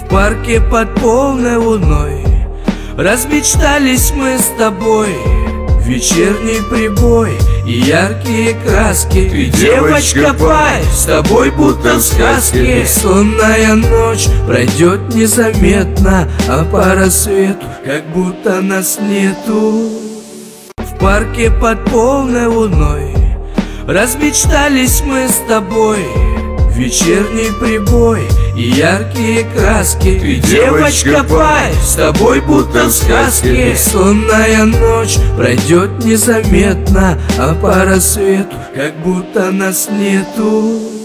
В парке под полной луной размечтались мы с тобой. Вечерний прибой и яркие краски. Ты, девочка, пай, с тобой будто в сказке. Сонная ночь пройдет незаметно, а по рассвету как будто нас нету. В парке под полной луной размечтались мы с тобой. Вечерний прибой и яркие краски. Ты, девочка, пай, с тобой будто в сказке. Сонная ночь пройдет незаметно, а по рассвету как будто нас нету.